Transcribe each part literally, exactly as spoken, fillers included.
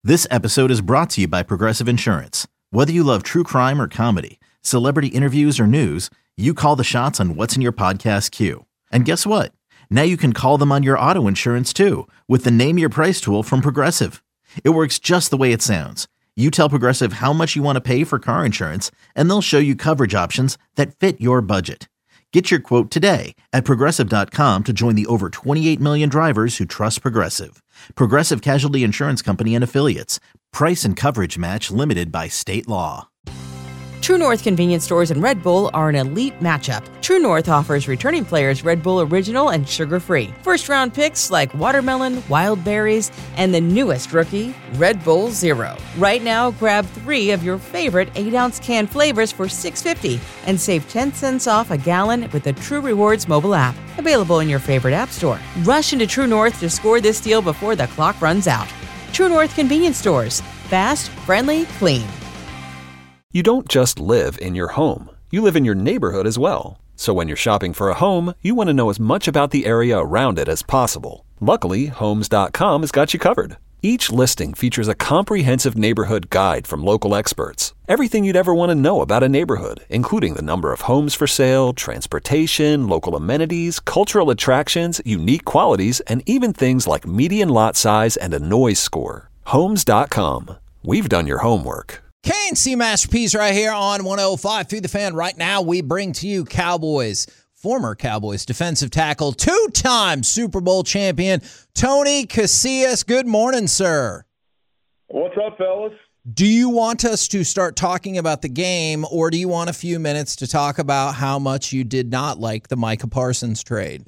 This episode is brought to you by Progressive Insurance. Whether you love true crime or comedy, celebrity interviews or news, you call the shots on what's in your podcast queue. And guess what? Now you can call them on your auto insurance too with the Name Your Price tool from Progressive. It works just the way it sounds. You tell Progressive how much you want to pay for car insurance, and they'll show you coverage options that fit your budget. Get your quote today at Progressive dot com to join the over twenty-eight million drivers who trust Progressive. Progressive Casualty Insurance Company and Affiliates. Price and coverage match limited by state law. True North convenience stores and Red Bull are an elite matchup. True North offers returning players Red Bull Original and sugar-free. First-round picks like watermelon, wild berries, and the newest rookie, Red Bull Zero. Right now, grab three of your favorite eight-ounce can flavors for six dollars and fifty cents and save ten cents off a gallon with the True Rewards mobile app. Available in your favorite app store. Rush into True North to score this deal before the clock runs out. True North convenience stores. Fast, friendly, clean. You don't just live in your home. You live in your neighborhood as well. So when you're shopping for a home, you want to know as much about the area around it as possible. Luckily, Homes dot com has got you covered. Each listing features a comprehensive neighborhood guide from local experts. Everything you'd ever want to know about a neighborhood, including the number of homes for sale, transportation, local amenities, cultural attractions, unique qualities, and even things like median lot size and a noise score. Homes dot com. We've done your homework. K and C Masterpiece right here on one oh five through the Fan. Right now, we bring to you Cowboys, former Cowboys defensive tackle, two-time Super Bowl champion, Tony Casillas. Good morning, sir. What's up, fellas? Do you want us to start talking about the game, or do you want a few minutes to talk about how much you did not like the Micah Parsons trade?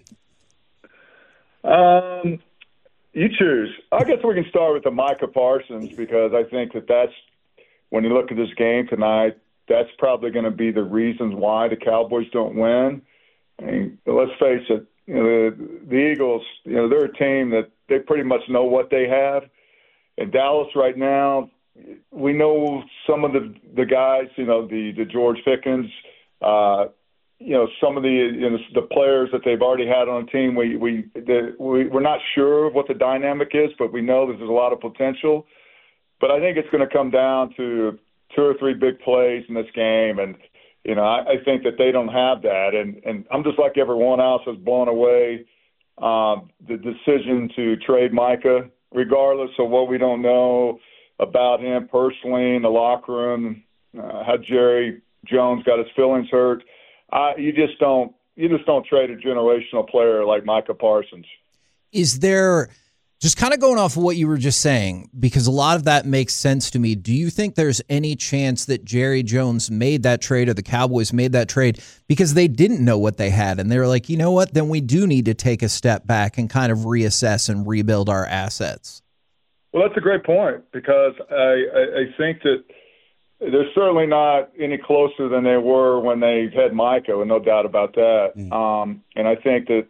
Um, you choose. I guess we can start with the Micah Parsons because I think that that's, when you look at this game tonight, that's probably going to be the reasons why the Cowboys don't win. I mean, let's face it, you know, the, the Eagles, you know, they're a team that they pretty much know what they have. In Dallas right now, we know some of the, the guys, you know, the, the George Pickens, uh, you know, some of the you know, the players that they've already had on the team. We, we, the, we, we're not sure what the dynamic is, but we know there's a lot of potential. But I think it's going to come down to two or three big plays in this game. And, you know, I, I think that they don't have that. And, and I'm just like everyone else was blown away um, the decision to trade Micah, regardless of what we don't know about him personally in the locker room, uh, how Jerry Jones got his feelings hurt. Uh, you just don't you just don't trade a generational player like Micah Parsons. Is there – just kind of going off of what you were just saying, because a lot of that makes sense to me. Do you think there's any chance that Jerry Jones made that trade or the Cowboys made that trade because they didn't know what they had? And they were like, you know what, then we do need to take a step back and kind of reassess and rebuild our assets. Well, that's a great point because I, I, I think that they're certainly not any closer than they were when they had Micah, and no doubt about that. Mm. Um, and I think that,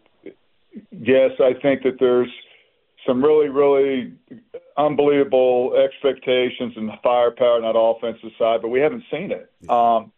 yes, I think that there's some really, really unbelievable expectations and firepower on that offensive side, but we haven't seen it. Um,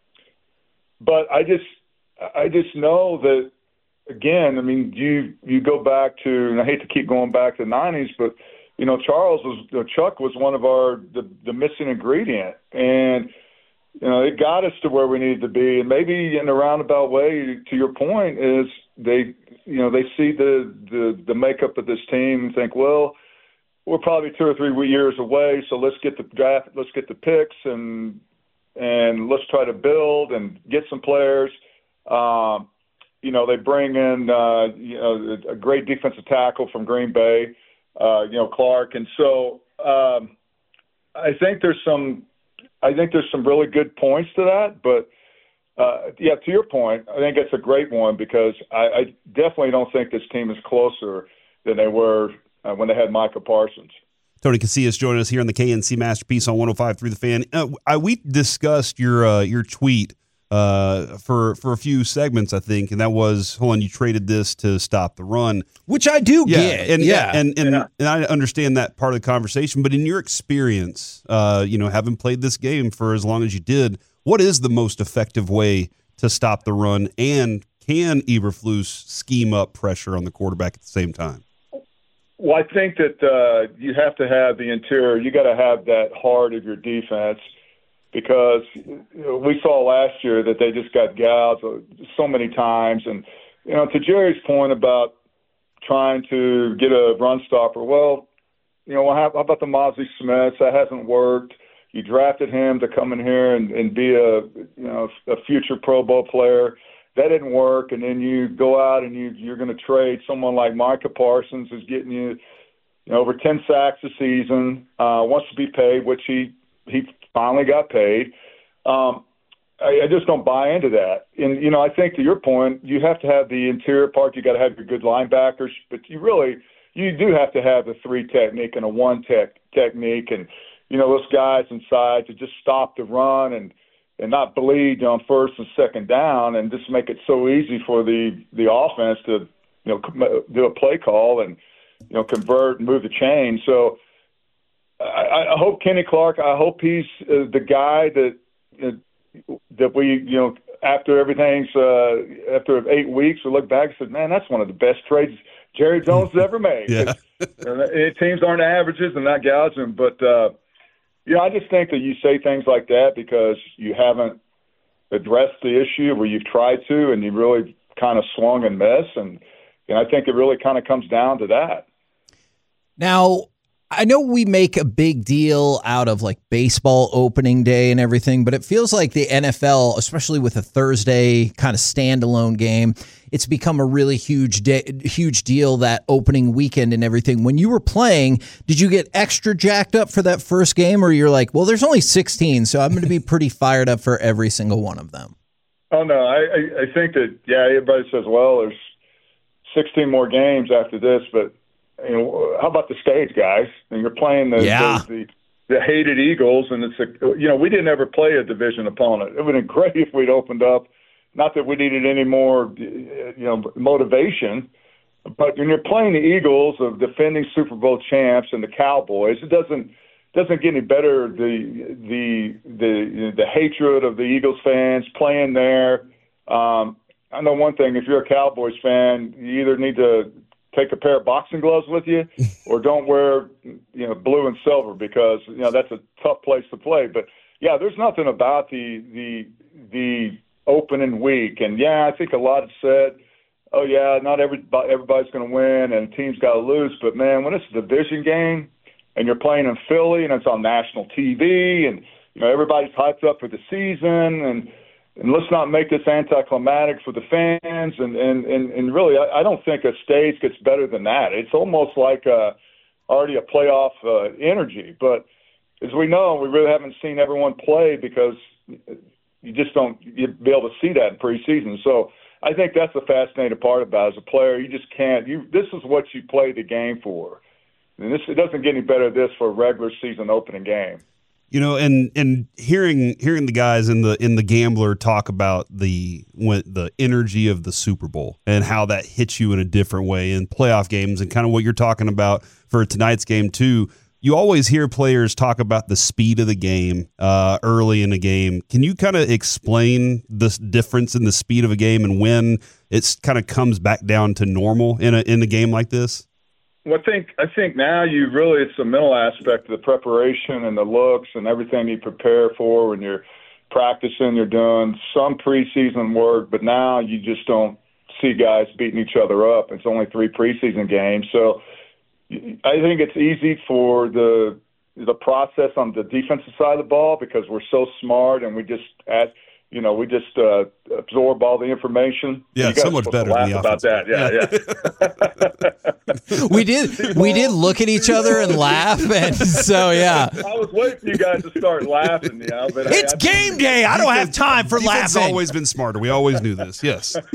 but I just, I just know that, again, I mean, you you go back to, and I hate to keep going back to the nineties, but you know, Charles was, you know, Chuck was one of our the, the missing ingredient, and you know, it got us to where we needed to be. And maybe in a roundabout way, to your point, is they. You know, they see the, the, the makeup of this team and think, well, we're probably two or three years away, so let's get the draft, let's get the picks, and and let's try to build and get some players. Um, you know, they bring in uh, you know a great defensive tackle from Green Bay, uh, you know Clark, and so um, I think there's some, I think there's some really good points to that, but. Uh, yeah, to your point, I think it's a great one because I, I definitely don't think this team is closer than they were uh, when they had Micah Parsons. Tony Casillas joining us here on the K N C Masterpiece on one oh five through the Fan. Uh, I, we discussed your uh, your tweet uh, for for a few segments, I think, and that was, hold on, you traded this to stop the run. Which I do yeah, get. And, yeah. And, and, yeah. and I understand that part of the conversation, but in your experience, uh, you know, having played this game for as long as you did, what is the most effective way to stop the run, and can Eberflus scheme up pressure on the quarterback at the same time? Well, I think that uh, you have to have the interior. You got to have that heart of your defense, because you know, we saw last year that they just got gouged so many times. And you know, to Jerry's point about trying to get a run stopper, well, you know, how about the Mozzie Smiths? That hasn't worked. You drafted him to come in here and, and be a you know a future Pro Bowl player. That didn't work, and then you go out and you, you're going to trade someone like Micah Parsons, who's getting you, you know, over ten sacks a season, uh, wants to be paid, which he he finally got paid. Um, I, I just don't buy into that. And you know, I think to your point, you have to have the interior part. You got to have your good linebackers, but you really you do have to have a three technique and a one tech technique, and you know those guys inside to just stop the run and. and not bleed on first and second down, and just make it so easy for the, the offense to, you know, do a play call and, you know, convert and move the chain. So I, I hope Kenny Clark, I hope he's uh, the guy that uh, that we, you know, after everything's, uh, after eight weeks, we look back and said, man, that's one of the best trades Jerry Jones has ever made. Yeah. Teams aren't averages and not gouging, but, uh, you know, I just think that you say things like that because you haven't addressed the issue where you've tried to and you really kind of swung and missed. And, and I think it really kind of comes down to that. Now, I know we make a big deal out of like baseball opening day and everything, but it feels like the N F L, especially with a Thursday kind of standalone game, it's become a really huge day, huge deal, that opening weekend and everything. When you were playing, did you get extra jacked up for that first game, or you're like, well, there's only sixteen, so I'm going to be pretty fired up for every single one of them? Oh, no, I, I, I think that, yeah, everybody says, well, there's sixteen more games after this, but you know, how about the stage, guys? And you're playing the, yeah. the, the the hated Eagles, and it's a you know we didn't ever play a division opponent. It would have been great if we'd opened up. Not that we needed any more you know motivation, but when you're playing the Eagles, of defending Super Bowl champs, and the Cowboys, it doesn't doesn't get any better. The the the the hatred of the Eagles fans playing there. Um, I know one thing: if you're a Cowboys fan, you either need to take a pair of boxing gloves with you, or don't wear, you know, blue and silver, because you know that's a tough place to play. But yeah, there's nothing about the the the opening week, and yeah, I think a lot have said, oh yeah, not everybody everybody's going to win, and teams got to lose. But man, when it's a division game, and you're playing in Philly, and it's on national T V, and you know everybody's hyped up for the season, and And let's not make this anticlimactic for the fans. And, and, and, and really, I, I don't think a stage gets better than that. It's almost like uh, already a playoff uh, energy. But as we know, we really haven't seen everyone play because you just don't you'd be able to see that in preseason. So I think that's the fascinating part about it. As a player, you just can't. You This is what you play the game for. And this it doesn't get any better than this for a regular season opening game. You know, and and hearing hearing the guys in the in the Gambler talk about the when, the energy of the Super Bowl and how that hits you in a different way in playoff games, and kind of what you're talking about for tonight's game too. You always hear players talk about the speed of the game uh, early in the game. Can you kind of explain this difference in the speed of a game and when it's kind of comes back down to normal in a in a game like this? Well, I think I think now you really it's the mental aspect of the preparation and the looks and everything you prepare for when you're practicing. You're doing some preseason work, but now you just don't see guys beating each other up. It's only three preseason games, so I think it's easy for the the process on the defensive side of the ball because we're so smart and we just add. You know, we just uh, absorb all the information. Yeah, you guys so much better laugh than the about that. Yeah, yeah. yeah. we did we did look at each other and laugh, and so yeah. I was waiting for you guys to start laughing. You know, but it's hey, game day. I don't have time for Defense laughing. always been smarter. We always knew this. Yes. uh,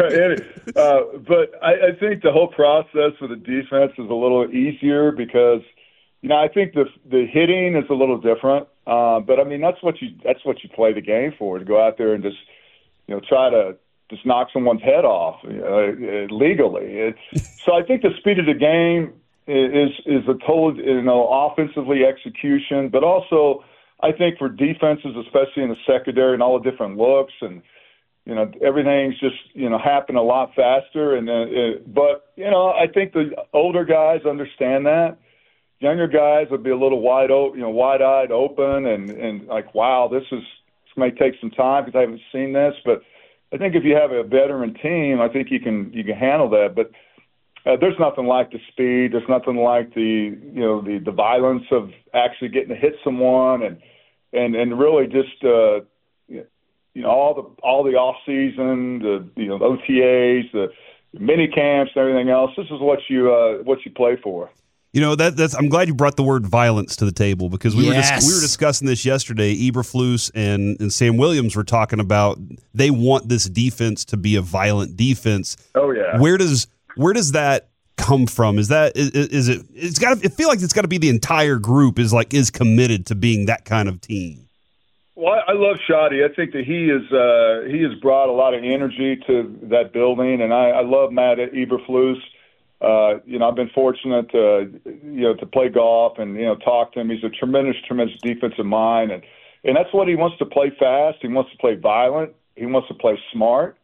but I, I think the whole process for the defense is a little easier because, you know, I think the the hitting is a little different. Uh, but I mean, that's what you that's what you play the game for, to go out there and just, you know, try to just knock someone's head off uh, legally. It, so I think the speed of the game is is a total, you know, offensively execution, but also I think for defenses, especially in the secondary and all the different looks and you know, everything's just, you know, happened a lot faster. And uh, it, but, you know, I think the older guys understand that. Younger guys would be a little wide open, you know, wide-eyed open and, and like, wow, this is this may take some time because I haven't seen this. But I think if you have a veteran team, I think you can you can handle that. But uh, there's nothing like the speed. There's nothing like the you know the, the violence of actually getting to hit someone and and and really just uh, you know all the all the off season, the you know the O T As, the mini camps, and everything else. This is what you uh, what you play for. You know that that's. I'm glad you brought the word violence to the table because we yes. were dis- we were discussing this yesterday. Eberflus and and Sam Williams were talking about they want this defense to be a violent defense. Oh yeah. Where does where does that come from? Is that is, is it? It's got to. It feel like it's got to be the entire group is like is committed to being that kind of team. Well, I love Shotty. I think that he is uh, he has brought a lot of energy to that building, and I, I love Matt Eberflus. Uh, you know, I've been fortunate to, you know, to play golf and, you know, talk to him. He's a tremendous, tremendous defensive mind. And, and that's what he wants to play fast. He wants to play violent. He wants to play smart.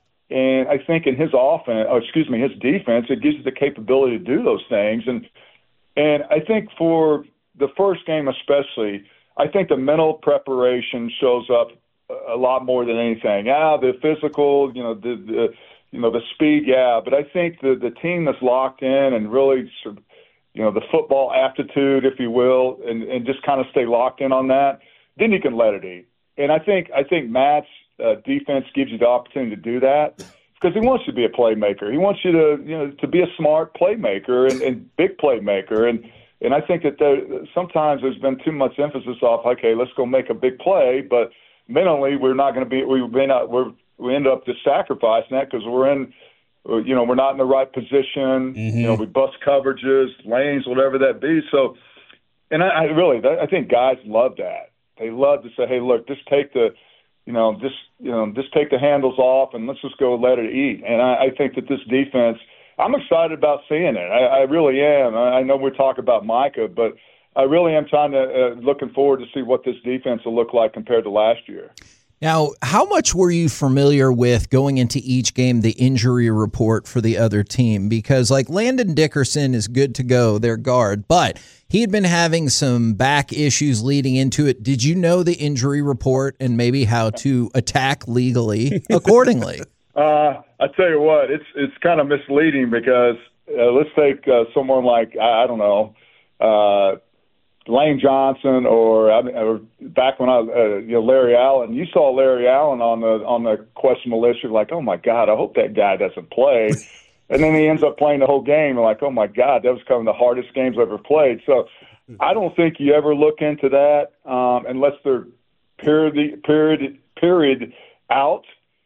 And I think in his offense, oh, excuse me, his defense, it gives you the capability to do those things. And, and I think for the first game especially, I think the mental preparation shows up a lot more than anything. Ah, the physical, you know, the, the You know, the speed, yeah, but I think the the team that's locked in and really, sort of, you know, the football aptitude, if you will, and, and just kind of stay locked in on that, then you can let it eat. And I think I think Matt's uh, defense gives you the opportunity to do that because he wants you to be a playmaker. He wants you to, you know, to be a smart playmaker and, and big playmaker. And and I think that there, sometimes there's been too much emphasis off, okay, let's go make a big play, but mentally we're not going to be, we may not, we're we end up just sacrificing that because we're in, you know, we're not in the right position. Mm-hmm. You know, we bust coverages, lanes, whatever that be. So, and I, I really, I think guys love that. They love to say, hey, look, just take the, you know, just, you know, just take the handles off and let's just go let it eat. And I, I think that this defense, I'm excited about seeing it. I, I really am. I, I know we're talking about Micah, but I really am trying to, uh, looking forward to see what this defense will look like compared to last year. Now, how much were you familiar with going into each game, the injury report for the other team? Because, like, Landon Dickerson is good to go, their guard, but he had been having some back issues leading into it. Did you know the injury report and maybe how to attack legally accordingly? uh, I tell you what, it's it's kind of misleading because uh, let's take uh, someone like, I, I don't know, uh, Lane Johnson, or, or back when I, uh, you know, Larry Allen. You saw Larry Allen on the on the questionable list. You're like, oh my God, I hope that guy doesn't play. And then he ends up playing the whole game. You're like, oh my God, that was kind of the hardest games I've ever played. So I don't think you ever look into that um, unless they're period period period out.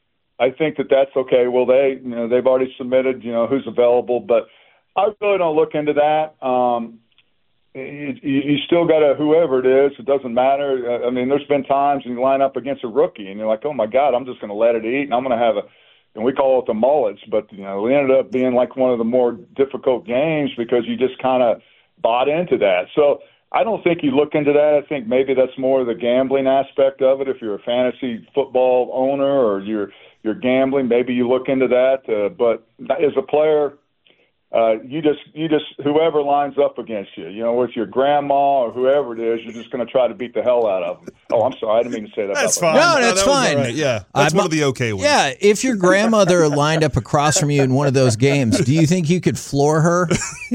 I think that that's okay. Well, they you know they've already submitted you know who's available, but I really don't look into that. Um, You, you still got to, whoever it is, it doesn't matter. I mean, there's been times when you line up against a rookie and you're like, oh my God, I'm just going to let it eat and I'm going to have a, and we call it the mullets, but, you know, it ended up being like one of the more difficult games because you just kind of bought into that. So I don't think you look into that. I think maybe that's more the gambling aspect of it. If you're a fantasy football owner or you're, you're gambling, maybe you look into that. Uh, but as a player, Uh, you just, you just, whoever lines up against you, you know, with your grandma or whoever it is, you're just going to try to beat the hell out of them. Oh, I'm sorry, I didn't mean to say that. That's about fine. No, no, that's that fine. Right. Yeah, that's I'm, one of the okay ones. Yeah, if your grandmother lined up across from you in one of those games, do you think you could floor her?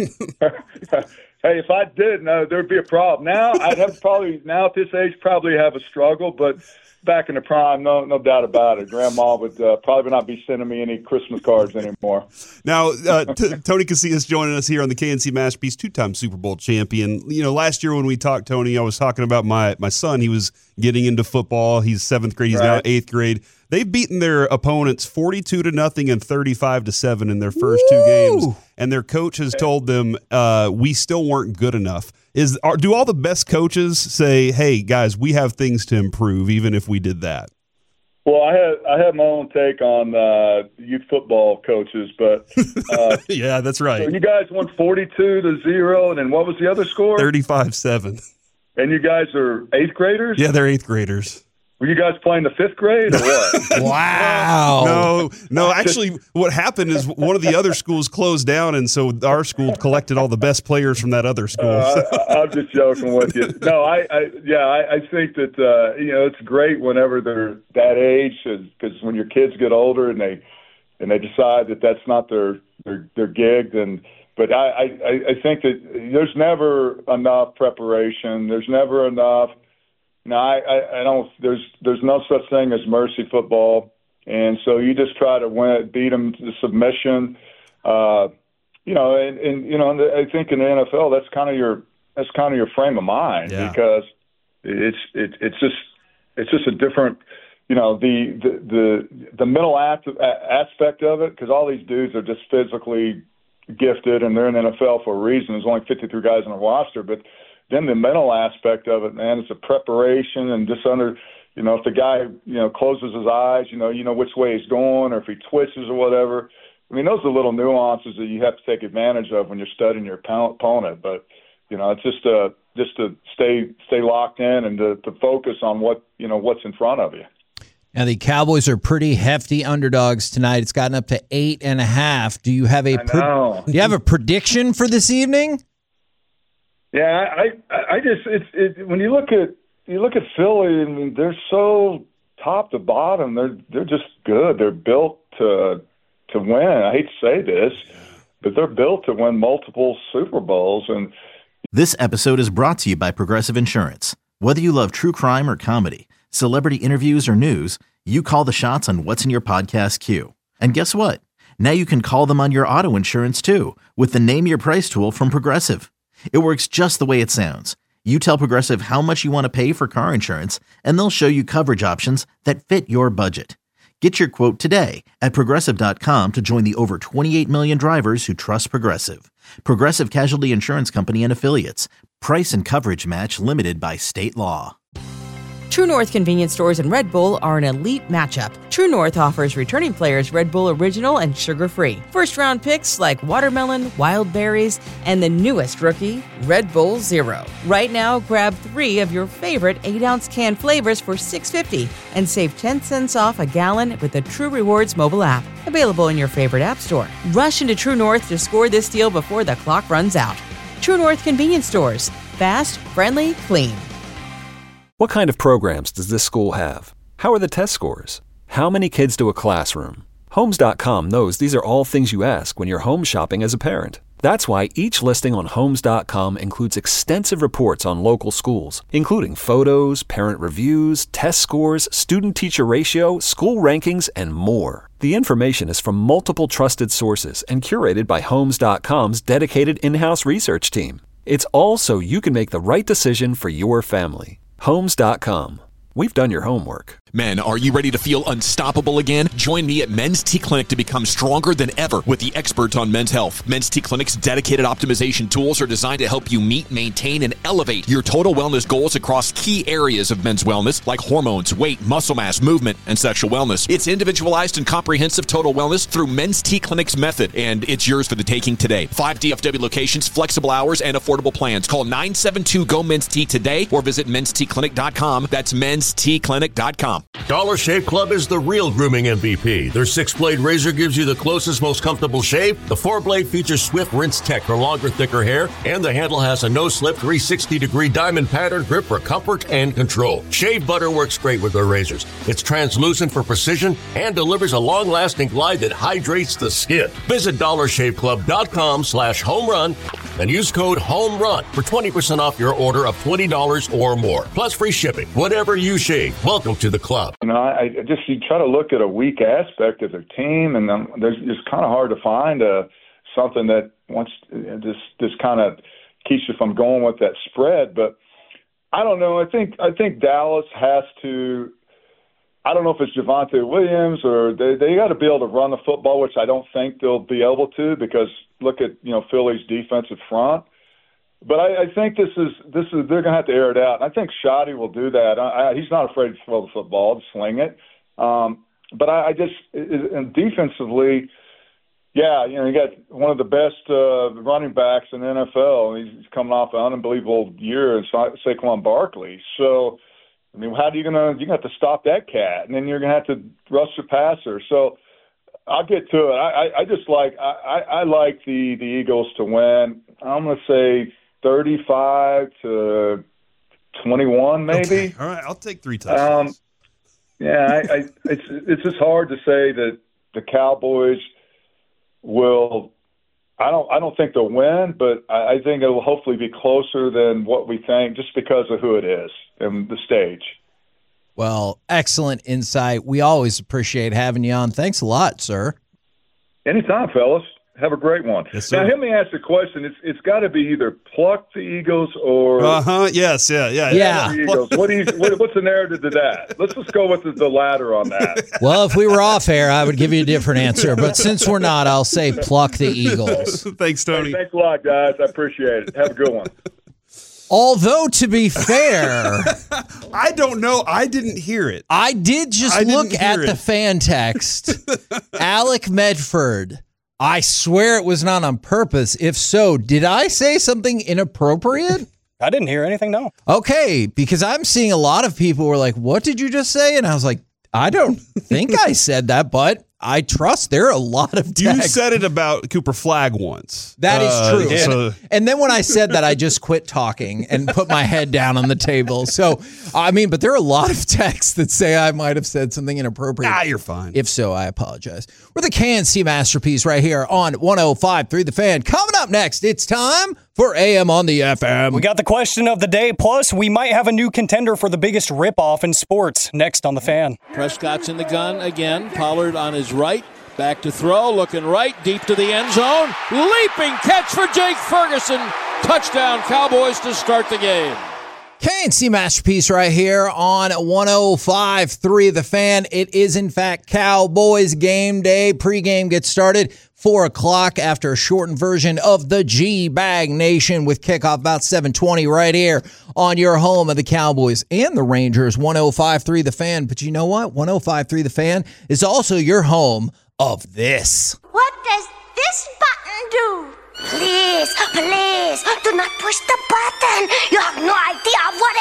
Hey, if I did, no, there'd be a problem. Now, I'd have probably, now at this age, probably have a struggle, but back in the prime, no no doubt about it. Grandma would uh, probably not be sending me any Christmas cards anymore. Now, uh, t- Tony Casillas joining us here on the K N C Masterpiece, two-time Super Bowl champion. You know, last year when we talked, Tony, I was talking about my, my son. He was getting into football. He's seventh grade. He's right. now eighth grade. They've beaten their opponents forty-two to nothing and thirty-five to seven in their first Woo! two games, and their coach has told them uh, we still weren't good enough. Is are, do all the best coaches say, "Hey guys, we have things to improve, even if we did that"? Well, I had I have my own take on uh, youth football coaches, but uh, yeah, that's right. So you guys won forty-two to zero, and then what was the other score? thirty-five seven. And you guys are eighth graders? Yeah, they're eighth graders. Were you guys playing the fifth grade or what? Wow. No, no. Actually, what happened is one of the other schools closed down, and so our school collected all the best players from that other school. Uh, I, I'm just joking with you. No, I, I yeah, I, I think that uh, you know it's great whenever they're that age, because when your kids get older and they and they decide that that's not their their, their gig, then. But I, I, I think that there's never enough preparation. There's never enough. No, I, I, I don't. There's there's no such thing as mercy football, and so you just try to win, beat them to submission. Uh, you know, and, and you know, and I think in the N F L, that's kind of your that's kind of your frame of mind yeah. because it's it, it's just it's just a different. You know, the the the, the mental act, aspect of it, because all these dudes are just physically gifted, and they're in the N F L for a reason. There's only fifty-three guys on the roster, but then the mental aspect of it, man, it's a preparation and just under, you know, if the guy, you know, closes his eyes, you know, you know which way he's going, or if he twitches or whatever. I mean, those are little nuances that you have to take advantage of when you're studying your opponent. But, you know, it's just uh, just to stay stay locked in and to, to focus on what, you know, what's in front of you. Now, the Cowboys are pretty hefty underdogs tonight. It's gotten up to eight and a half. Do you have a pre- do you have a prediction for this evening? Yeah, I, I, I just it's it, when you look at you look at Philly, I mean, they're so top to bottom. They're they're just good. They're built to to win. I hate to say this, but they're built to win multiple Super Bowls. And this episode is brought to you by Progressive Insurance. Whether you love true crime or comedy, celebrity interviews or news, you call the shots on what's in your podcast queue. And guess what? Now you can call them on your auto insurance too with the Name Your Price tool from Progressive. It works just the way it sounds. You tell Progressive how much you want to pay for car insurance, and they'll show you coverage options that fit your budget. Get your quote today at Progressive dot com to join the over twenty-eight million drivers who trust Progressive. Progressive Casualty Insurance Company and Affiliates. Price and coverage match limited by state law. True North convenience stores and Red Bull are an elite matchup. True North offers returning players Red Bull Original and sugar-free. First-round picks like watermelon, wild berries, and the newest rookie, Red Bull Zero. Right now, grab three of your favorite eight-ounce can flavors for six dollars and fifty cents and save ten cents off a gallon with the True Rewards mobile app. Available in your favorite app store. Rush into True North to score this deal before the clock runs out. True North convenience stores. Fast, friendly, clean. What kind of programs does this school have? How are the test scores? How many kids do a classroom? Homes dot com knows these are all things you ask when you're home shopping as a parent. That's why each listing on Homes dot com includes extensive reports on local schools, including photos, parent reviews, test scores, student-teacher ratio, school rankings, and more. The information is from multiple trusted sources and curated by Homes dot com's dedicated in-house research team. It's all so you can make the right decision for your family. Homes dot com. We've done your homework. Men, are you ready to feel unstoppable again? Join me at Men's T Clinic to become stronger than ever with the experts on men's health. Men's T Clinic's dedicated optimization tools are designed to help you meet, maintain, and elevate your total wellness goals across key areas of men's wellness like hormones, weight, muscle mass, movement, and sexual wellness. It's individualized and comprehensive total wellness through Men's T Clinic's method, and it's yours for the taking today. Five D F W locations, flexible hours, and affordable plans. Call nine seven two, G O, Men's T today or visit mens t clinic dot com. That's mens t clinic dot com. Dollar Shave Club is the real grooming M V P. Their six-blade razor gives you the closest, most comfortable shave. The four-blade features Swift Rinse Tech for longer, thicker hair, and the handle has a no-slip three hundred sixty degree diamond pattern grip for comfort and control. Shave butter works great with their razors. It's translucent for precision and delivers a long-lasting glide that hydrates the skin. Visit dollar shave club dot com slash home run and use code HOMERUN for twenty percent off your order of twenty dollars or more, plus free shipping. Whatever you shave, welcome to the club. You know, I, I just you try to look at a weak aspect of their team, and um, there's it's kind of hard to find uh, something that wants just just kind of keeps you from going with that spread. But I don't know. I think I think Dallas has to. I don't know if it's Javonte Williams or they they got to be able to run the football, which I don't think they'll be able to because look at you know Philly's defensive front. But I, I think this is this is they're going to have to air it out. And I think Shoddy will do that. I, I, he's not afraid to throw the football, to sling it. Um, but I, I just it, and defensively, yeah, you know, you got one of the best uh, running backs in the N F L. He's coming off an unbelievable year in Sa- Saquon Barkley. So, I mean, how are you gonna? You're gonna have to stop that cat, and then you're gonna have to rush the passer. So I'll get to it. I, I, I just like I, I like the, the Eagles to win. I'm gonna say thirty-five to twenty-one, maybe. Okay. All right, I'll take three touchdowns. Um, yeah, I, I, it's it's just hard to say that the Cowboys will. I don't. I don't think they'll win, but I, I think it will hopefully be closer than what we think, just because of who it is and the stage. Well, excellent insight. We always appreciate having you on. Thanks a lot, sir. Anytime, fellas. Have a great one. Yes, sir. Now, let me ask the question. It's it's got to be either pluck the Eagles or uh huh. Yes. Yeah. Yeah. Yeah. the Eagles. What do you? What, what's the narrative to that? Let's just go with the, the latter on that. Well, if we were off air, I would give you a different answer. But since we're not, I'll say pluck the Eagles. Thanks, Tony. Hey, thanks a lot, guys. I appreciate it. Have a good one. Although, to be fair, I don't know. I didn't hear it. I did just I look didn't at hear the it. fan text. Alec Medford. I swear it was not on purpose. If so, did I say something inappropriate? I didn't hear anything, no. Okay, because I'm seeing a lot of people were like, what did you just say? And I was like, I don't think I said that, but I trust there are a lot of texts. You said it about Cooper Flagg once. That is Uh, true. so- And, and then when I said that, I just quit talking and put my head down on the table. So, I mean, but there are a lot of texts that say I might have said something inappropriate. Ah, you're fine. If so, I apologize. We're the K N C Masterpiece right here on one oh five point three The Fan. Coming up next, it's time for A M on the F M. We got the question of the day, plus we might have a new contender for the biggest ripoff in sports next on The Fan. Prescott's in the gun again. Pollard on his right. Back to throw, looking right, deep to the end zone. Leaping catch for Jake Ferguson. Touchdown, Cowboys to start the game. K N C Masterpiece right here on one oh five point three The Fan. It is, in fact, Cowboys game day. Pre-game gets started four o'clock after a shortened version of the G-Bag Nation with kickoff about seven twenty right here on your home of the Cowboys and the Rangers, one oh five point three The Fan. But you know what? one oh five point three The Fan is also your home of this. What does this button do? Please, please, do not push the button. You have no idea what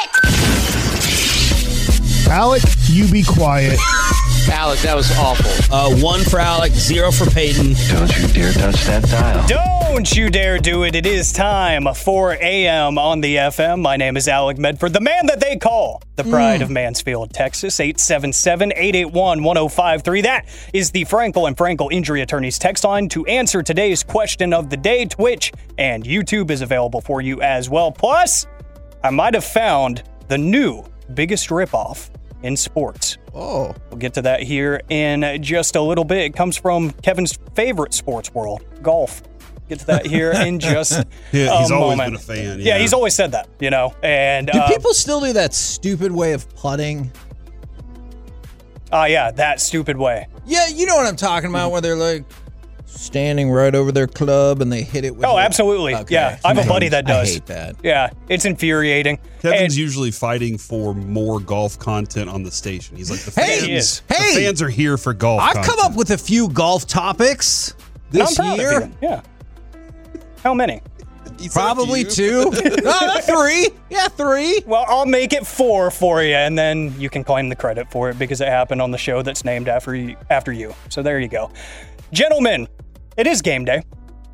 it... Alec, you be quiet. Alec, that was awful. Uh, one for Alec, zero for Peyton. Don't you dare touch that dial. Don't you dare do it. It is time for A M on the F M. My name is Alec Medford, the man that they call the pride mm. of Mansfield, Texas. eight seven seven, eight eight one, one oh five three. That is the Frankel and Frankel Injury Attorneys text line to answer today's question of the day. Twitch and YouTube is available for you as well. Plus, I might have found the new biggest ripoff in sports. Oh. We'll get to that here in just a little bit. It comes from Kevin's favorite sports world, golf. Get to that here in just yeah, a he's always moment. been a fan. Yeah. Yeah, he's always said that, you know. And Do uh, people still do that stupid way of putting? Ah, uh, yeah, that stupid way. Yeah, you know what I'm talking about, where they're like standing right over their club and they hit it with Oh, it. absolutely. Okay. Yeah, I have a buddy that does. I hate that. Yeah, it's infuriating. Kevin's And- usually fighting for more golf content on the station. He's like, the Hey, fans, he is. the Hey! fans are here for golf I've content. come up with a few golf topics And I'm this proud year. of you. Yeah. How many? He said Probably a few. two. No, three. Yeah, three. Well, I'll make it four for you, and then you can claim the credit for it because it happened on the show that's named after you. After you. So there you go. Gentlemen, it is game day.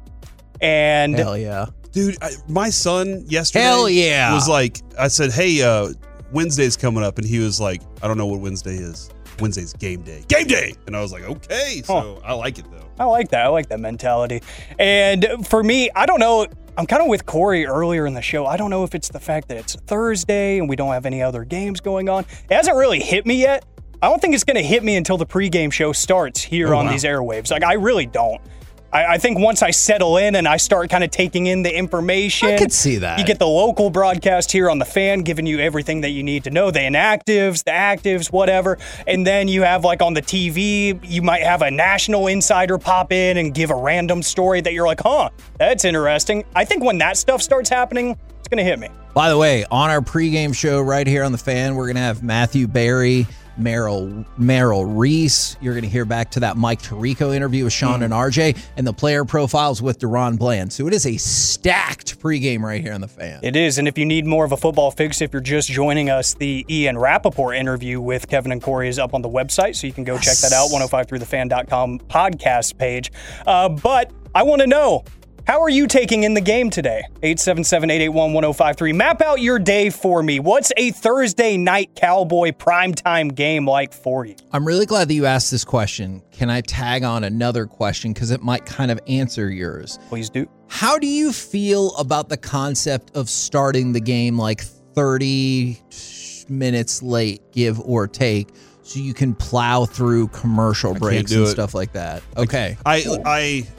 And Hell yeah. Dude, I, my son yesterday Hell yeah. was like, I said, hey, uh, Wednesday's coming up. And he was like, I don't know what Wednesday is. Wednesday's game day. Game day! And I was like, okay. So Huh. I like it, though. I like that. I like that mentality. And for me, I don't know. I'm kind of with Corey earlier in the show. I don't know if it's the fact that it's Thursday and we don't have any other games going on. It hasn't really hit me yet. I don't think it's going to hit me until the pregame show starts here Oh, on wow. these airwaves. Like, I really don't. I, I think once I settle in and I start kind of taking in the information. I could see that. You get the local broadcast here on the Fan, giving you everything that you need to know, the inactives, the actives, whatever. And then you have, like, on the T V, you might have a national insider pop in and give a random story that you're like, huh, that's interesting. I think when that stuff starts happening, it's going to hit me. By the way, on our pregame show right here on The Fan, we're going to have Matthew Berry, Merrill, Merrill Reese. You're going to hear back to that Mike Tirico interview with Sean mm. and R J, and the player profiles with Deron Bland. So it is a stacked pregame right here on The Fan. It is, and if you need more of a football fix, if you're just joining us, the Ian Rappaport interview with Kevin and Corey is up on the website, so you can go yes. check that out, one oh five through the fan dot com podcast page. Uh, but I want to know, how are you taking in the game today? eight seven seven, eight eight one, one oh five three. Map out your day for me. What's a Thursday night Cowboy primetime game like for you? I'm really glad that you asked this question. Can I tag on another question? Because it might kind of answer yours. Please do. How do you feel about the concept of starting the game like thirty minutes late, give or take, so you can plow through commercial breaks and it. stuff like that? Okay. I I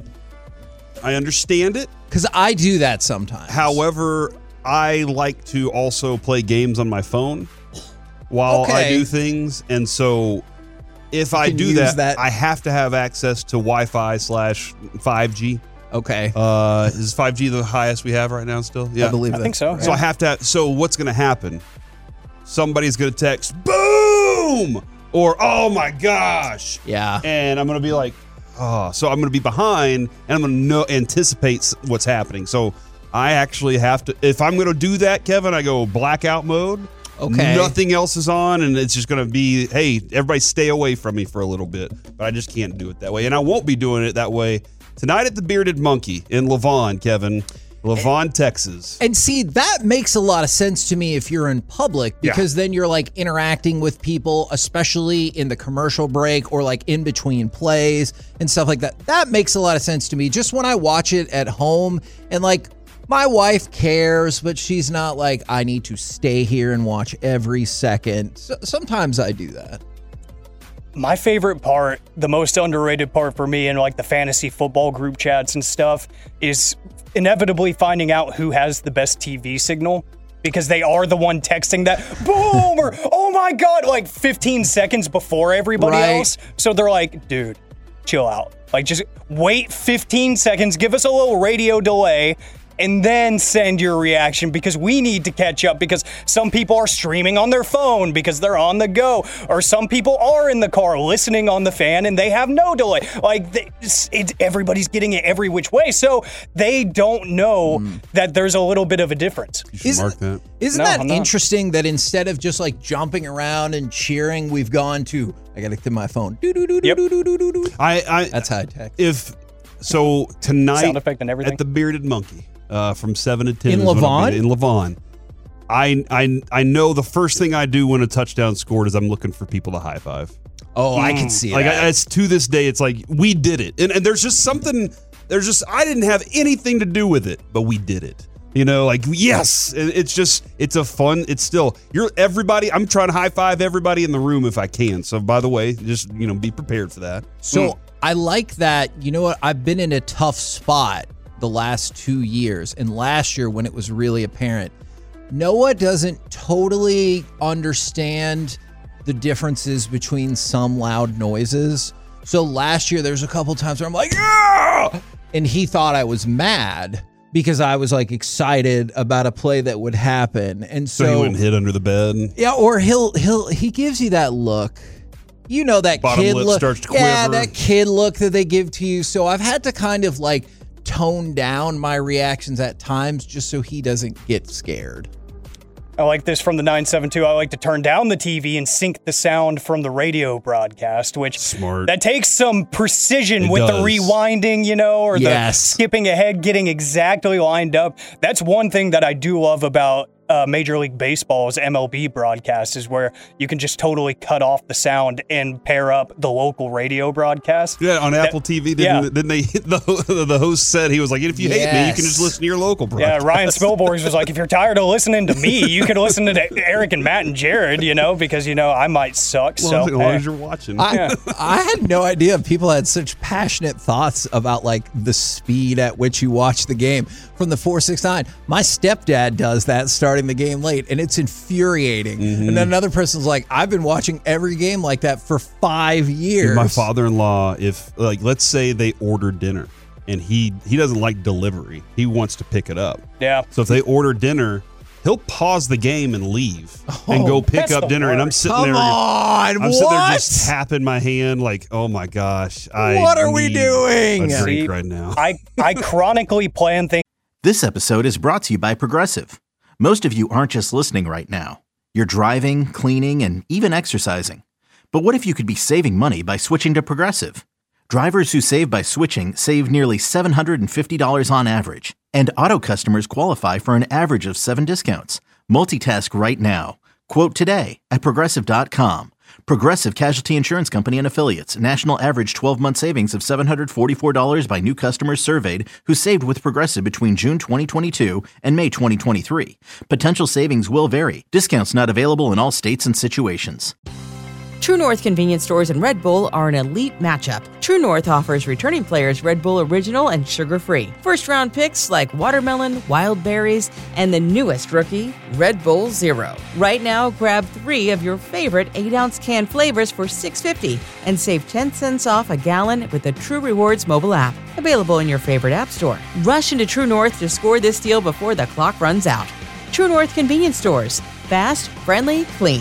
I understand it. Because I do that sometimes. However, I like to also play games on my phone while okay. I do things. And so if you I do that, that, I have to have access to Wi-Fi slash five G. Okay. Uh, is five G the highest we have right now still? Yeah, I believe I think so. So yeah. I have to have, so what's going to happen? Somebody's going to text, boom! Or, oh my gosh. Yeah. And I'm going to be like, oh, so I'm going to be behind, and I'm going to know, anticipate what's happening. So I actually have to, if I'm going to do that, Kevin, I go blackout mode. Okay. Nothing else is on, and it's just going to be, hey, everybody stay away from me for a little bit. But I just can't do it that way. And I won't be doing it that way tonight at the Bearded Monkey in Lavon, Kevin. Lavon, Texas. And see, that makes a lot of sense to me if you're in public, because yeah. then you're like interacting with people, especially in the commercial break or like in between plays and stuff like that. That makes a lot of sense to me. Just when I watch it at home, and like my wife cares, but she's not like, I need to stay here and watch every second. So sometimes I do that. My favorite part, the most underrated part for me in like the fantasy football group chats and stuff, is inevitably finding out who has the best T V signal, because they are the one texting that boom or oh my God, like fifteen seconds before everybody right. else. So they're like, dude, chill out. Like just wait fifteen seconds, give us a little radio delay, and then send your reaction, because we need to catch up, because some people are streaming on their phone because they're on the go, or some people are in the car listening on the fan and they have no delay. Like they, it's, it, everybody's getting it every which way, so they don't know mm. that there's a little bit of a difference. You should isn't, mark that. Isn't no, that I'm interesting that instead of just like jumping around and cheering, we've gone to, I gotta get my phone. Yep. I, I, That's high tech. If, so tonight sound effect and everything at the Bearded Monkey, Uh, from seven to ten in Lavon. In Lavon, I I I know the first thing I do when a touchdown scored is I'm looking for people to high five. Oh, mm. I can see like that. I, it's to this day, it's like we did it, and and there's just something. There's just I didn't have anything to do with it, but we did it. You know, like yes, it, it's just it's a fun. It's still you're everybody. I'm trying to high five everybody in the room if I can. So by the way, just you know, be prepared for that. So mm. I like that. You know what? I've been in a tough spot the last two years, and last year when it was really apparent. Noah doesn't totally understand the differences between some loud noises. So last year there's a couple times where I'm like, yeah! And he thought I was mad because I was like excited about a play that would happen. And so, so he wouldn't hit under the bed. Yeah, or he'll he'll he gives you that look. You know that Bottom kid lip look. starts to quiver. Yeah, that kid look that they give to you. So I've had to kind of like tone down my reactions at times just so he doesn't get scared. I like this from the nine seven two. I like to turn down the T V and sync the sound from the radio broadcast, which smart. That takes some precision it with does. the rewinding, you know, or yes. the skipping ahead, getting exactly lined up. That's one thing that I do love about Uh, Major League Baseball's M L B broadcast, is where you can just totally cut off the sound and pair up the local radio broadcast. Yeah, on Apple that, T V, didn't, yeah. didn't they? The, the host said, he was like, if you yes. hate me, you can just listen to your local broadcast. Yeah, Ryan Spilborghs was like, if you're tired of listening to me, you can listen to Eric and Matt and Jared, you know, because, you know, I might suck. Well, so as long hey. as you're watching. I, yeah. I had no idea people had such passionate thoughts about like the speed at which you watch the game from the four six nine. My stepdad does that starting the game late, and it's infuriating. Mm-hmm. And then another person's like, I've been watching every game like that for five years. My father-in-law, if like, let's say they order dinner and he, he doesn't like delivery. He wants to pick it up. Yeah. So if they order dinner, he'll pause the game and leave and go pick up dinner. And I'm sitting Come there. on, I'm sitting there what? just tapping my hand like, oh my gosh. I What are we need doing? A drink See, right now. I, I chronically plan things. This episode is brought to you by Progressive. Most of you aren't just listening right now. You're driving, cleaning, and even exercising. But what if you could be saving money by switching to Progressive? Drivers who save by switching save nearly seven hundred fifty dollars on average. And auto customers qualify for an average of seven discounts. Multitask right now. Quote today at Progressive dot com. Progressive Casualty Insurance Company and Affiliates. National average twelve-month savings of seven hundred forty-four dollars by new customers surveyed who saved with Progressive between June twenty twenty-two and May twenty twenty-three. Potential savings will vary. Discounts not available in all states and situations. True North convenience stores and Red Bull are an elite matchup. True North offers returning players Red Bull Original and sugar-free. First-round picks like watermelon, wild berries, and the newest rookie, Red Bull Zero. Right now, grab three of your favorite eight-ounce can flavors for six dollars and fifty cents and save ten cents off a gallon with the True Rewards mobile app. Available in your favorite app store. Rush into True North to score this deal before the clock runs out. True North convenience stores. Fast, friendly, clean.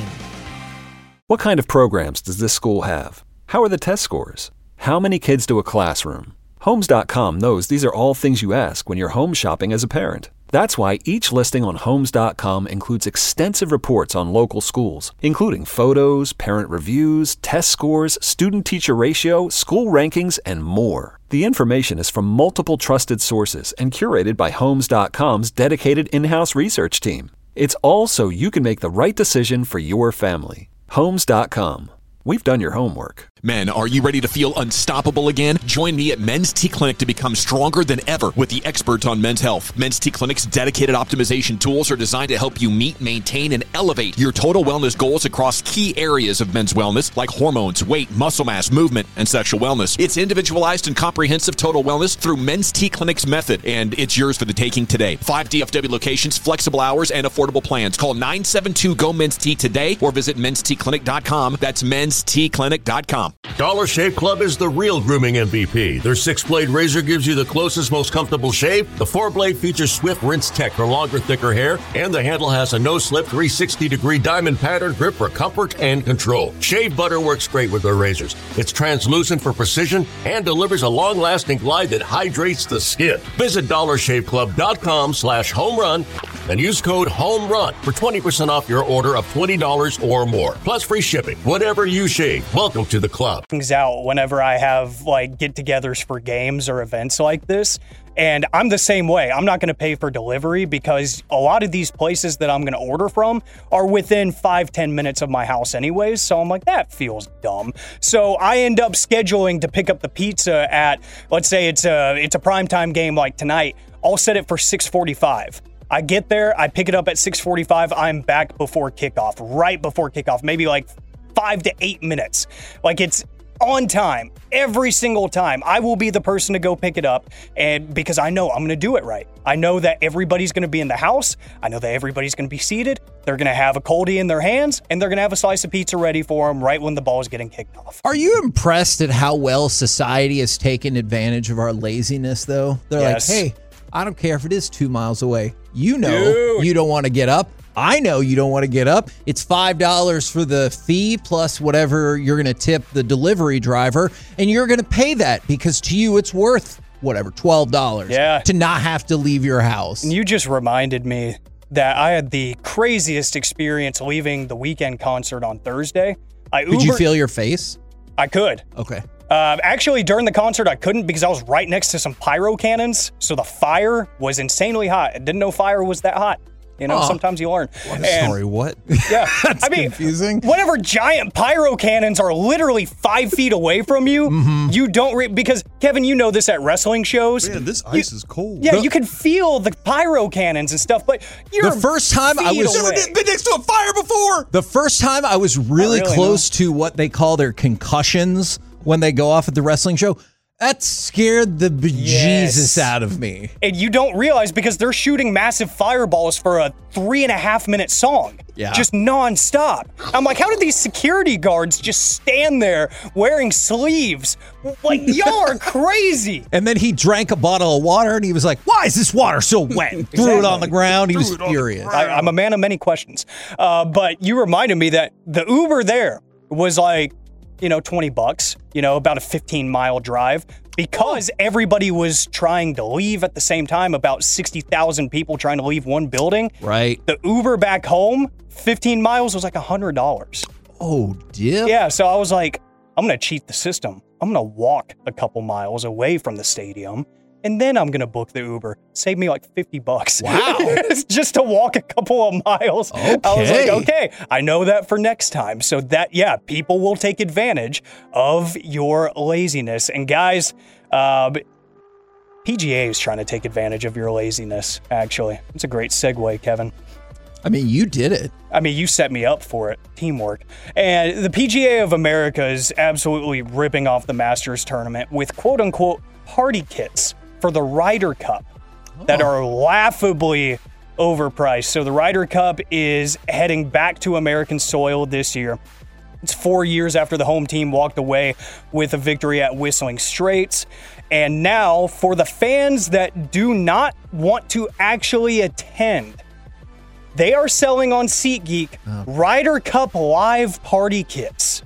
What kind of programs does this school have? How are the test scores? How many kids do a classroom? Homes dot com knows these are all things you ask when you're home shopping as a parent. That's why each listing on Homes dot com includes extensive reports on local schools, including photos, parent reviews, test scores, student-teacher ratio, school rankings, and more. The information is from multiple trusted sources and curated by Homes dot com's dedicated in-house research team. It's all so you can make the right decision for your family. Homes dot com. We've done your homework. Men, are you ready to feel unstoppable again? Join me at Men's T Clinic to become stronger than ever with the experts on men's health. Men's T Clinic's dedicated optimization tools are designed to help you meet, maintain, and elevate your total wellness goals across key areas of men's wellness like hormones, weight, muscle mass, movement, and sexual wellness. It's individualized and comprehensive total wellness through Men's T Clinic's method, and it's yours for the taking today. Five D F W locations, flexible hours, and affordable plans. Call nine seven two, G O, Men's T today or visit Men's T Clinic dot com. That's Men's T Clinic dot com. Dollar Shave Club is the real grooming M V P. Their six-blade razor gives you the closest, most comfortable shave. The four-blade features swift rinse tech for longer, thicker hair, and the handle has a no-slip three sixty degree diamond pattern grip for comfort and control. Shave butter works great with their razors. It's translucent for precision and delivers a long-lasting glide that hydrates the skin. Visit Dollar Shave Club dot com slash home run and use code HOMERUN for twenty percent off your order of twenty dollars or more. Plus free shipping. Whatever you shave, welcome to the club. Out whenever I have like get-togethers for games or events like this, and I'm the same way. I'm not going to pay for delivery because a lot of these places that I'm going to order from are within five, ten minutes of my house anyways, so I'm like, that feels dumb. So I end up scheduling to pick up the pizza at, let's say it's a it's a primetime game like tonight. I'll set it for six forty-five. I get there, I pick it up at six forty-five, I'm back before kickoff, right before kickoff, maybe like five to eight minutes. Like it's on time every single time. I will be the person to go pick it up, and because I know I'm going to do it right. I know that everybody's going to be in the house. I know that everybody's going to be seated. They're going to have a coldie in their hands, and they're going to have a slice of pizza ready for them right when the ball is getting kicked off. Are you impressed at how well society has taken advantage of our laziness, though? They're Yes. like, hey, I don't care if it is two miles away. You know Dude. you don't want to get up. I know you don't want to get up. It's five dollars for the fee plus whatever you're going to tip the delivery driver, and you're going to pay that because to you it's worth whatever, twelve dollars Yeah. to not have to leave your house. And you just reminded me that I had the craziest experience leaving the weekend concert on Thursday. I Could you Ubered- feel your face? I could. Okay. Uh, actually, during the concert, I couldn't because I was right next to some pyro cannons, so the fire was insanely hot. I didn't know fire was that hot. You know, Oh. sometimes you learn. I'm And- sorry, what? Yeah, That's I mean, confusing. whenever giant pyro cannons are literally five feet away from you, Mm-hmm. you don't re- because Kevin, you know this at wrestling shows. Man, this You- ice is cold. Yeah, you can feel the pyro cannons and stuff, but you're The first time I feet was away. been next to a fire before. The first time I was really, really, close to what they call their concussions when they go off at the wrestling show. That scared the bejesus Yes. out of me. And you don't realize because they're shooting massive fireballs for a three and a half minute song. Yeah. Just nonstop. I'm like, how did these security guards just stand there wearing sleeves? Like, y'all are crazy. And then he drank a bottle of water and he was like, why is this water so wet? And threw it on the ground. He was furious. I, I'm a man of many questions. Uh, but you reminded me that the Uber there was like, you know, twenty bucks, you know, about a fifteen mile drive because everybody was trying to leave at the same time, about sixty thousand people trying to leave one building. Right. The Uber back home, fifteen miles was like one hundred dollars. Oh, dear. Yeah. So I was like, I'm going to cheat the system. I'm going to walk a couple miles away from the stadium. And then I'm going to book the Uber. Save me like fifty bucks. Wow. Just to walk a couple of miles. Okay. I was like, okay, I know that for next time. So that, yeah, people will take advantage of your laziness. And guys, uh, P G A is trying to take advantage of your laziness, actually. It's a great segue, Kevin. I mean, you did it. I mean, you set me up for it. Teamwork. And the P G A of America is absolutely ripping off the Masters tournament with quote-unquote party kits for the Ryder Cup that are laughably overpriced. So the Ryder Cup is heading back to American soil this year. It's four years after the home team walked away with a victory at Whistling Straits. And now, for the fans that do not want to actually attend, they are selling on SeatGeek Oh. Ryder Cup live party kits.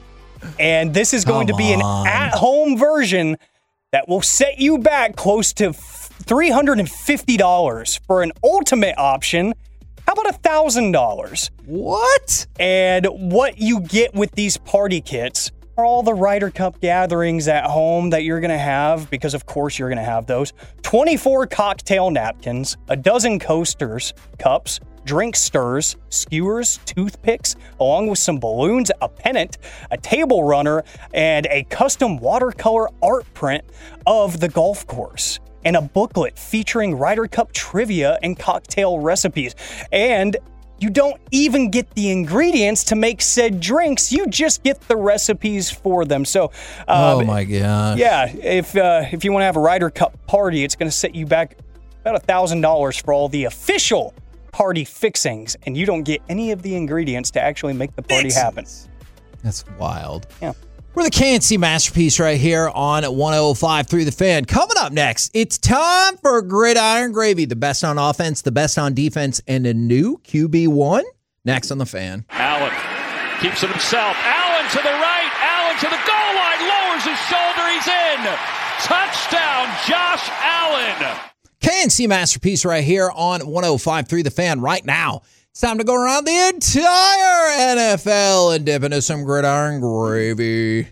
And this is going Come to be an on. at-home version that will set you back close to three hundred fifty dollars for an ultimate option. How about one thousand dollars? What? And what you get with these party kits are all the Ryder Cup gatherings at home that you're going to have, because of course you're going to have those. twenty-four cocktail napkins, a dozen coasters, cups, drink stirs, skewers, toothpicks, along with some balloons, a pennant, a table runner, and a custom watercolor art print of the golf course, and a booklet featuring Ryder Cup trivia and cocktail recipes. And you don't even get the ingredients to make said drinks. You just get the recipes for them. So, um, oh my gosh. yeah, if uh, if you want to have a Ryder Cup party, it's going to set you back about one thousand dollars for all the official party fixings, and you don't get any of the ingredients to actually make the party happen. That's wild. Yeah. We're the K N C Masterpiece right here on one oh five through the Fan. Coming up next, it's time for Gridiron Gravy, the best on offense, the best on defense, and a new Q B one. Next on the Fan. Allen keeps it himself. Allen to the right. Allen to the goal line. Lowers his shoulder. He's in. Touchdown, Josh Allen. K N C Masterpiece right here on one oh five through the Fan right now. It's time to go around the entire N F L and dip into some gridiron gravy.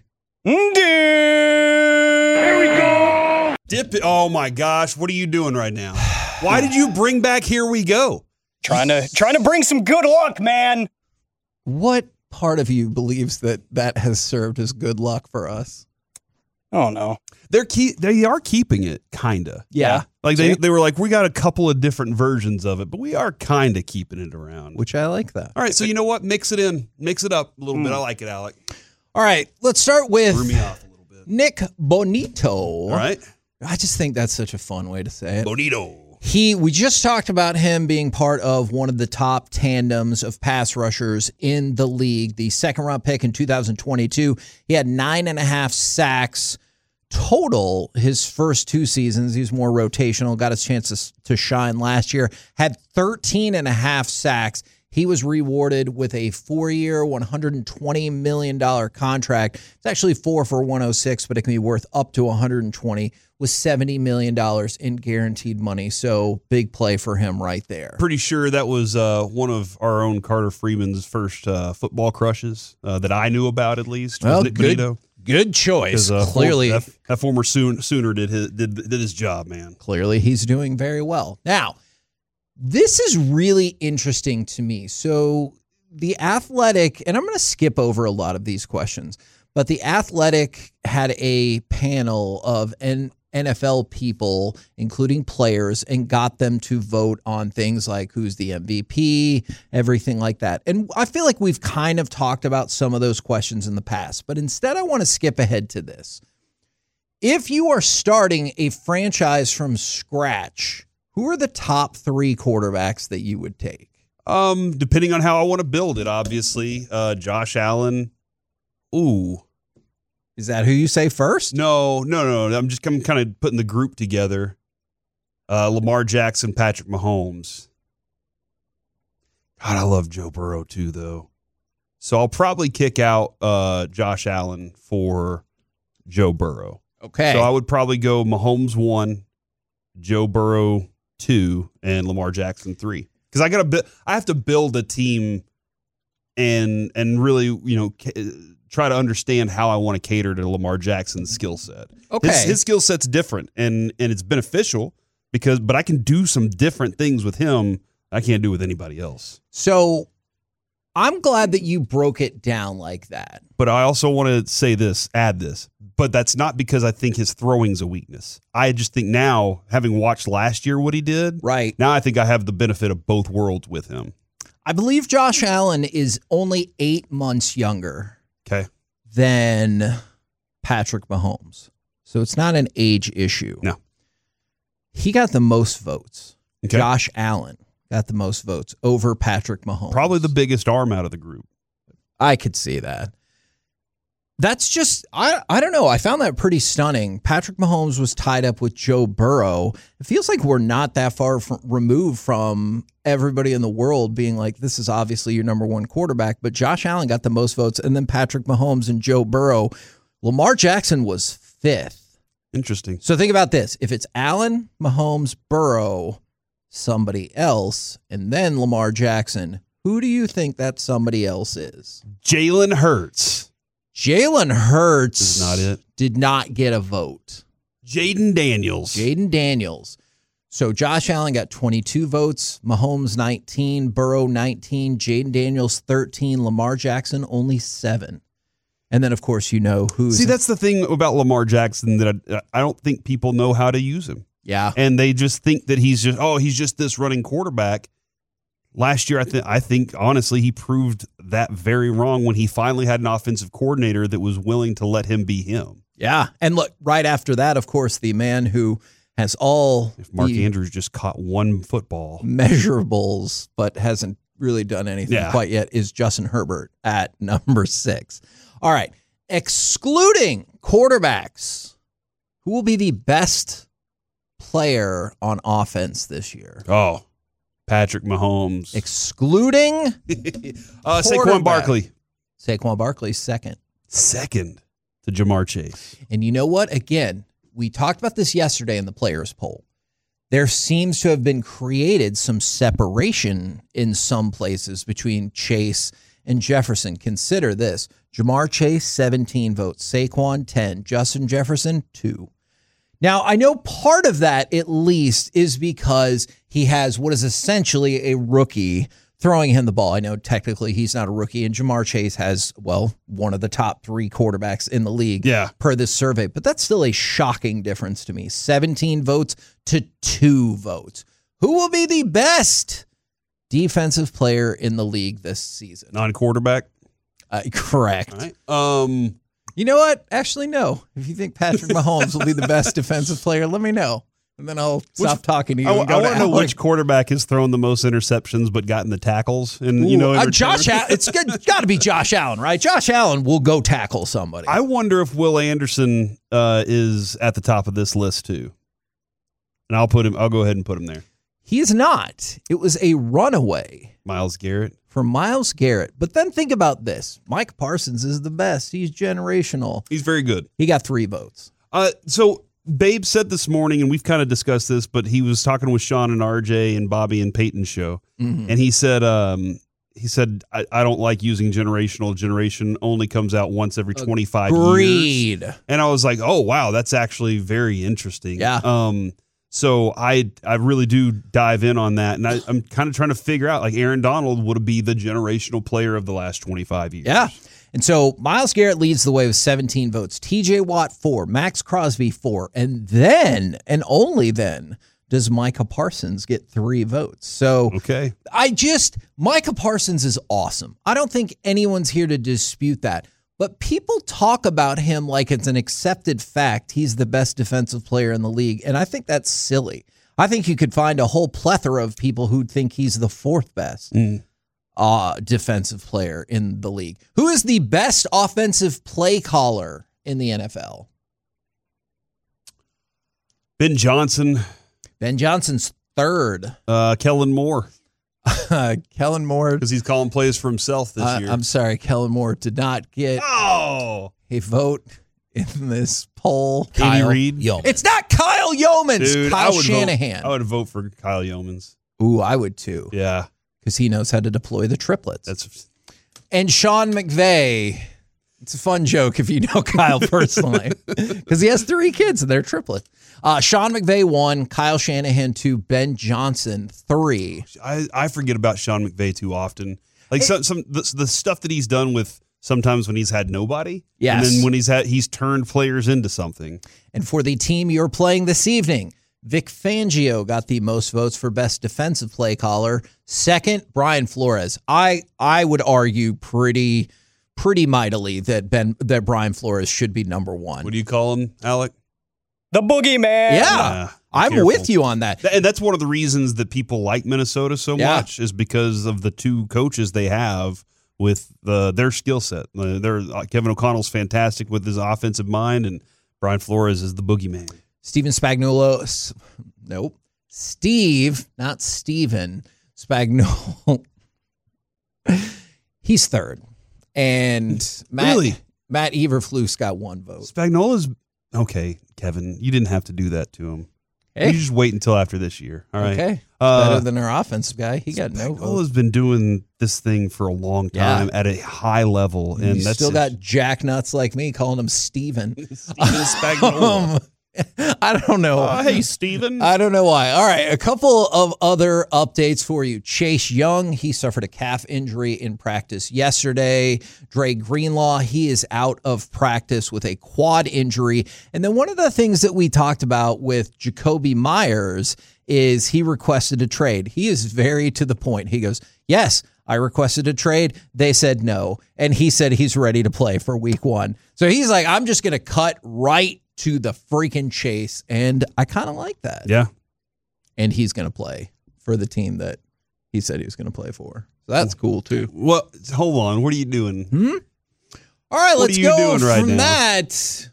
Here we go. Dip it. Oh my gosh, what are you doing right now? Why did you bring back Here We Go? Trying to trying to bring some good luck, man. What part of you believes that that has served as good luck for us? I don't know. They're keep they are keeping it, kinda. Yeah. Like they, See? they were like, we got a couple of different versions of it, but we are kind of keeping it around. Which I like that. All right, so you know what? Mix it in. Mix it up a little bit. I like it, Alec. All right, let's start with Threw me off a little bit. Nick Bonito. All right. I just think that's such a fun way to say it. Bonito. He, we just talked about him being part of one of the top tandems of pass rushers in the league. The second round pick in two thousand twenty-two. He had nine and a half sacks total his first two seasons. He was more rotational, got his chance to, to shine last year, had thirteen and a half sacks. He was rewarded with a four-year, one hundred twenty million dollars contract. It's actually four for one oh six, but it can be worth up to one hundred twenty with seventy million dollars in guaranteed money. So big play for him right there. Pretty sure that was uh, one of our own Carter Freeman's first uh, football crushes uh, that I knew about, at least. Well, Nick good, Bonito. good choice. Uh, Clearly, that, that former Soon, Sooner did his did did his job, man. Clearly, he's doing very well. Now, this is really interesting to me. So, the Athletic, and I'm going to skip over a lot of these questions, but the Athletic had a panel of N F L people, including players, and got them to vote on things like who's the M V P, everything like that. And I feel like we've kind of talked about some of those questions in the past, but instead I want to skip ahead to this. If you are starting a franchise from scratch, who are the top three quarterbacks that you would take? Um, depending on how I want to build it, obviously. Uh, Josh Allen. Ooh. Is that who you say first? No, no, no. I'm just I'm kind of putting the group together. Uh, Lamar Jackson, Patrick Mahomes. God, I love Joe Burrow too, though. So I'll probably kick out uh, Josh Allen for Joe Burrow. Okay. So I would probably go Mahomes one, Joe Burrow two, and Lamar Jackson three. Because I got to, I have to build a team, and and really, you know, ca- try to understand how I want to cater to Lamar Jackson's skill set. Okay. His, his skill set's different, and and it's beneficial because, but I can do some different things with him I can't do with anybody else. So I'm glad that you broke it down like that. But I also want to say this, add this. But that's not because I think his throwing's a weakness. I just think now, having watched last year what he did, right now I think I have the benefit of both worlds with him. I believe Josh Allen is only eight months younger okay. than Patrick Mahomes. So it's not an age issue. No. He got the most votes. Okay. Josh Allen got the most votes over Patrick Mahomes. Probably the biggest arm out of the group. I could see that. That's just, I I don't know. I found that pretty stunning. Patrick Mahomes was tied up with Joe Burrow. It feels like we're not that far from, removed from everybody in the world being like, this is obviously your number one quarterback. But Josh Allen got the most votes, and then Patrick Mahomes and Joe Burrow. Lamar Jackson was fifth. Interesting. So think about this. If it's Allen, Mahomes, Burrow, somebody else, and then Lamar Jackson, who do you think that somebody else is? Jalen Hurts. Jalen Hurts is not it. Did not get a vote. Jaden Daniels. Jaden Daniels. So Josh Allen got twenty-two votes, Mahomes nineteen, Burrow nineteen, Jaden Daniels thirteen, Lamar Jackson only seven. And then, of course, you know who's... See, that's the thing about Lamar Jackson that I, I don't think people know how to use him. Yeah. And they just think that he's just, oh, he's just this running quarterback. Last year, I think, I think honestly, he proved that very wrong when he finally had an offensive coordinator that was willing to let him be him. Yeah. And look, right after that, of course, the man who has all if Mark Andrews just caught one football measurables, but hasn't really done anything yeah. quite yet, is Justin Herbert at number six. All right. Excluding quarterbacks, who will be the best player on offense this year? Oh, Patrick Mahomes. Excluding uh, Saquon Barkley. Saquon Barkley, second. Second to Jamar Chase. And you know what? Again, we talked about this yesterday in the players poll. There seems to have been created some separation in some places between Chase and Jefferson. Consider this. Jamar Chase, seventeen votes. Saquon, ten. Justin Jefferson, two. Now, I know part of that, at least, is because he has what is essentially a rookie throwing him the ball. I know technically he's not a rookie, and Jamar Chase has, well, one of the top three quarterbacks in the league yeah. per this survey. But that's still a shocking difference to me. seventeen votes to two votes. Who will be the best defensive player in the league this season? Non-quarterback? Uh, correct. All right. Um... You know what? Actually, no. If you think Patrick Mahomes will be the best defensive player, let me know. And then I'll stop which, talking to you. I, and go I want to know Alec. which quarterback has thrown the most interceptions but gotten the tackles. And Ooh, you know, uh, Josh Allen. It's got to be Josh Allen, right? Josh Allen will go tackle somebody. I wonder if Will Anderson uh, is at the top of this list too. And I'll put him. I'll go ahead and put him there. He is not. It was a runaway. Myles Garrett. For Myles Garrett. But then think about this. Mike Parsons is the best. He's generational. He's very good. He got three votes. Uh, so Babe said this morning, and we've kind of discussed this, but he was talking with Sean and R J and Bobby and Peyton's show. Mm-hmm. And he said, um, he said, I, I don't like using generational. Generation only comes out once every twenty-five Agreed. years. And I was like, oh, wow, that's actually very interesting. Yeah. Um, So I I really do dive in on that, and I, I'm kind of trying to figure out, like, Aaron Donald would be the generational player of the last twenty-five years. Yeah. And so Myles Garrett leads the way with seventeen votes. T J Watt, four. Max Crosby, four. And then, and only then, does Micah Parsons get three votes. So okay. I just, Micah Parsons is awesome. I don't think anyone's here to dispute that. but people talk about him like it's an accepted fact he's the best defensive player in the league, and I think that's silly. I think you could find a whole plethora of people who think he's the fourth best mm. uh, defensive player in the league. Who is the best offensive play caller in the N F L? Ben Johnson. Ben Johnson's third. Uh, Kellen Moore. Uh, Kellen Moore. Because he's calling plays for himself this uh, year. I'm sorry, Kellen Moore did not get oh. a vote in this poll. Katie Reed. Yeomans. It's not Kyle Yeomans. Dude, Kyle I would Shanahan. Vote, I would vote for Kyle Yeomans. Ooh, I would too. Yeah. Because he knows how to deploy the triplets. That's And Sean McVay. It's a fun joke if you know Kyle personally. Because he has three kids and they're triplets. Uh, Sean McVay one, Kyle Shanahan two, Ben Johnson three. I, I forget about Sean McVay too often. Like it, some some the, the stuff that he's done with sometimes when he's had nobody. Yes. And then when he's had he's turned players into something. And for the team you're playing this evening, Vic Fangio got the most votes for best defensive play caller. Second, Brian Flores. I I would argue pretty pretty mightily that Ben that Brian Flores should be number one. What do you call him, Alec? The boogeyman. Yeah, yeah I'm careful. with you on that. And that's one of the reasons that people like Minnesota so yeah. much is because of the two coaches they have with the, their skill set. They're, Kevin O'Connell's fantastic with his offensive mind, and Brian Flores is the boogeyman. Steven Spagnuolo. Nope. Steve, not Steven Spagnuolo. He's third. And Matt, really? Matt Eberflus got one vote. Spagnuolo's okay, Kevin. You didn't have to do that to him. Hey. You just wait until after this year. All right. Okay. Uh, Better than our offensive guy. He got no vote. Spagnuolo's been doing this thing for a long time yeah. at a high level, and you that's still it. got jacknuts like me calling him Steven. Steven Spagnuolo. um, I don't know. Uh, hey, Steven. I don't know why. All right, a couple of other updates for you. Chase Young, he suffered a calf injury in practice yesterday. Dre Greenlaw, he is out of practice with a quad injury. And then one of the things that we talked about with Jacoby Myers is he requested a trade. He is very to the point. He goes, yes, I requested a trade. They said no. And he said he's ready to play for week one. So he's like, I'm just going to cut right to the freaking chase, and I kind of like that. Yeah. And he's going to play for the team that he said he was going to play for. So that's cool, too. Well, hold on. What are you doing? Hmm? All right, what let's are you go doing right from now? that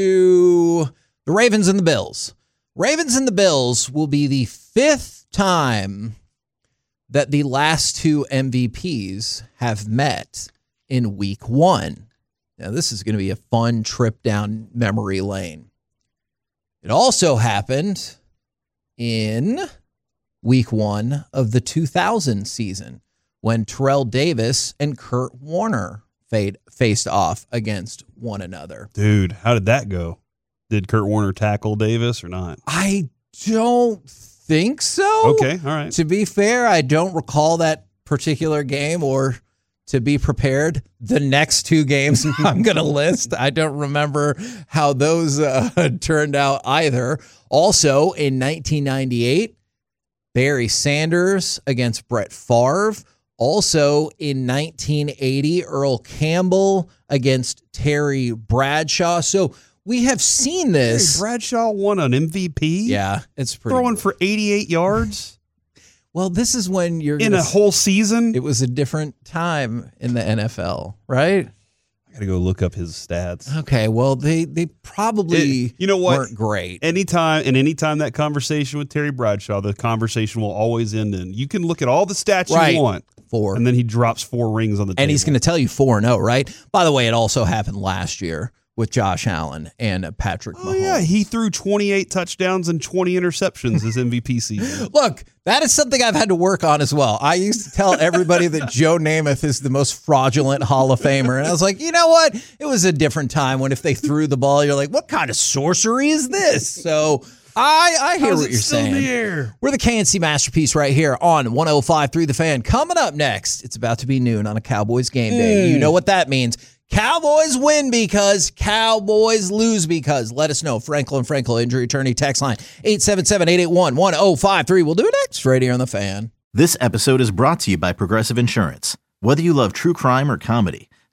to the Ravens and the Bills. Ravens and the Bills will be the fifth time that the last two M V Ps have met in week one. Now, this is going to be a fun trip down memory lane. It also happened in week one of the two thousand season when Terrell Davis and Kurt Warner fade, faced off against one another. Dude, how did that go? Did Kurt Warner tackle Davis or not? I don't think so. Okay, all right. To be fair, I don't recall that particular game or... to be prepared, the next two games I'm going to list, I don't remember how those uh, turned out either. Also, in nineteen ninety-eight, Barry Sanders against Brett Favre. Also, in nineteen eighty, Earl Campbell against Terry Bradshaw. So we have seen this. Terry Bradshaw won an M V P? Yeah, it's pretty Throwing good. for eighty-eight yards? Well, this is when you're in gonna a whole season. It was a different time in the N F L, right? I got to go look up his stats. Okay, well, they they probably it, you know what? weren't great. Anytime and anytime that conversation with Terry Bradshaw, the conversation will always end in you can look at all the stats right. you want. Four. And then he drops four rings on the table. And he's going to tell you four and oh, right? By the way, it also happened last year with Josh Allen and Patrick Mahomes. Oh, yeah. He threw twenty-eight touchdowns and twenty interceptions his M V P season. Look, that is something I've had to work on as well. I used to tell everybody that Joe Namath is the most fraudulent Hall of Famer. And I was like, you know what? It was a different time when if they threw the ball, you're like, what kind of sorcery is this? So I, I hear How's what it you're still saying. in the air? We're the K N C Masterpiece right here on one oh five point three The Fan. Coming up next, it's about to be noon on a Cowboys game day. Mm. You know what that means. Cowboys win because Cowboys lose because. Let us know. Franklin Frankel Injury Attorney text line eight seven seven, eight eight one, one oh five three. We'll do it next right here on The Fan. This episode is brought to you by Progressive Insurance. Whether you love true crime or comedy,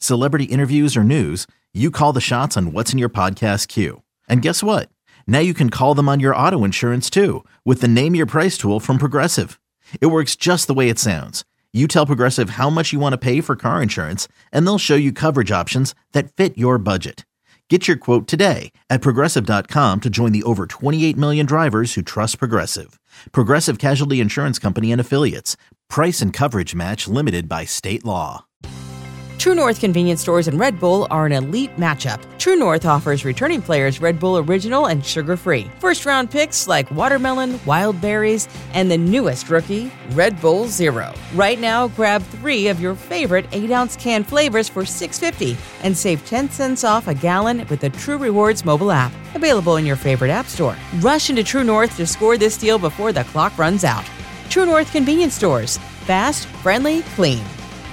celebrity interviews, or news, you call the shots on what's in your podcast queue. And guess what? Now you can call them on your auto insurance too with the Name Your Price tool from Progressive. It works just the way it sounds. You tell Progressive how much you want to pay for car insurance, and they'll show you coverage options that fit your budget. Get your quote today at Progressive dot com to join the over twenty-eight million drivers who trust Progressive. Progressive Casualty Insurance Company and Affiliates. Price and coverage match limited by state law. True North convenience stores and Red Bull are an elite matchup. True North offers returning players Red Bull Original and sugar-free. First-round picks like watermelon, wild berries, and the newest rookie, Red Bull Zero. Right now, grab three of your favorite eight ounce can flavors for six dollars and fifty cents and save ten cents off a gallon with the True Rewards mobile app. Available in your favorite app store. Rush into True North to score this deal before the clock runs out. True North convenience stores. Fast, friendly, clean.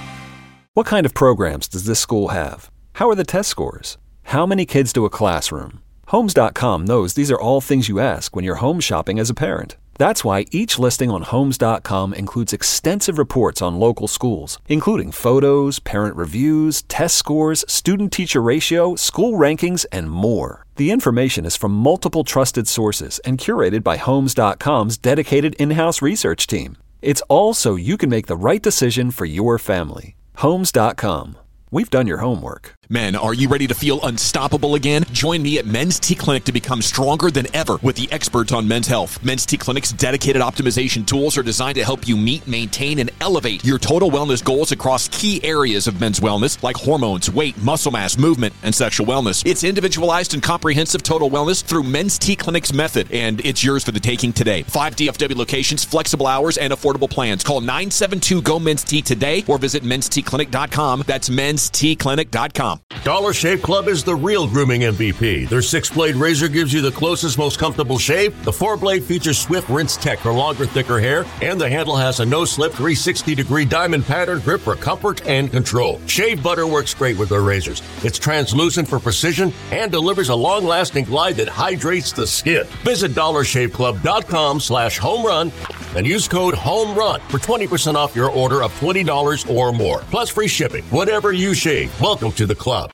What kind of programs does this school have? How are the test scores? How many kids do a classroom? Homes dot com knows these are all things you ask when you're home shopping as a parent. That's why each listing on Homes dot com includes extensive reports on local schools, including photos, parent reviews, test scores, student-teacher ratio, school rankings, and more. The information is from multiple trusted sources and curated by Homes dot com's dedicated in-house research team. It's all so you can make the right decision for your family. Homes dot com. We've done your homework. Men, are you ready to feel unstoppable again? Join me at Men's T Clinic to become stronger than ever with the experts on men's health. Men's T Clinic's dedicated optimization tools are designed to help you meet, maintain, and elevate your total wellness goals across key areas of men's wellness like hormones, weight, muscle mass, movement, and sexual wellness. It's individualized and comprehensive total wellness through Men's T Clinic's method, and it's yours for the taking today. Five D F W locations, flexible hours, and affordable plans. Call nine seven two, G O, Men's T today or visit mens t clinic dot com. That's mens t clinic dot com. Dollar Shave Club is the real grooming M V P. Their six-blade razor gives you the closest, most comfortable shave. The four-blade features Swift Rinse Tech for longer, thicker hair, and the handle has a no-slip three sixty degree diamond pattern grip for comfort and control. Shave butter works great with their razors. It's translucent for precision and delivers a long-lasting glide that hydrates the skin. Visit dollar shave club dot com slash home run and use code HOMERUN for twenty percent off your order of twenty dollars or more, plus free shipping. Whatever you shave, welcome to the club.